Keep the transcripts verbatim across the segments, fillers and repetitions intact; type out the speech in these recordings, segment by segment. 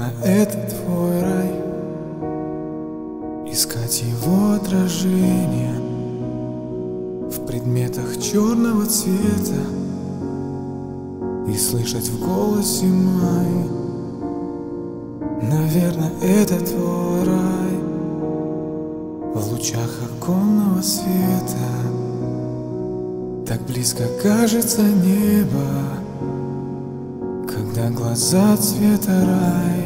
Наверное, это твой рай, искать его отражение в предметах черного цвета и слышать в голосе май. Наверное, это твой рай, в лучах оконного света. Так близко кажется небо, когда глаза цвета рай.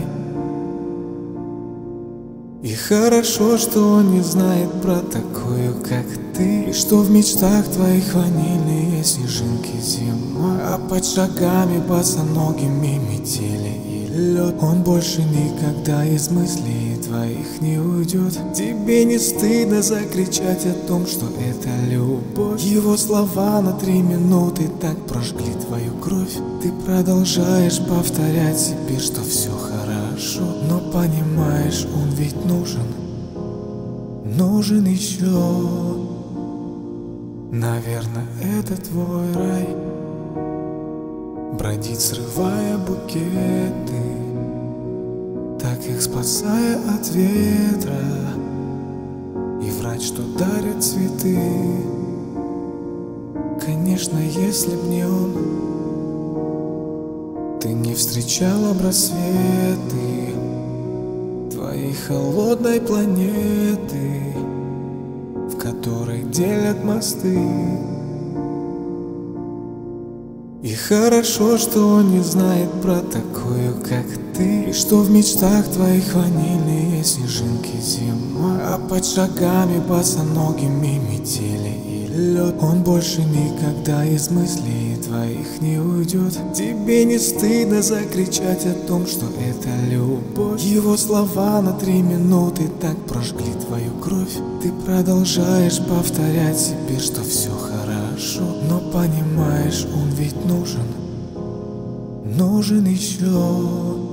И хорошо, что он не знает про такую, как ты, и что в мечтах твоих ванильные снежинки зимой, а под шагами босоногими метели и лед. Он больше никогда из мыслей твоих не уйдет. Тебе не стыдно закричать о том, что это любовь? Его слова на три минуты так прожгли твою кровь. Ты продолжаешь повторять себе, что все хорошо, но понимаешь, он ведь нужен, нужен еще. Наверное, это твой рай, бродить, срывая букеты, так их спасая от ветра, и врать, что дарят цветы. Конечно, если б не он, ты не встречала б рассветы твоей холодной планеты, в которой делят мосты. И хорошо, что он не знает про такую, как ты, и что в мечтах твоих ванильные снежинки зимой, а под шагами босоногими метели и лед. Он больше никогда из мыслей твоих не уйдет. Тебе не стыдно закричать о том, что это любовь? Его слова на три минуты так прожгли твою кровь. Ты продолжаешь повторять себе, что все хорошо, но понимаешь, он ведь нужен, нужен еще.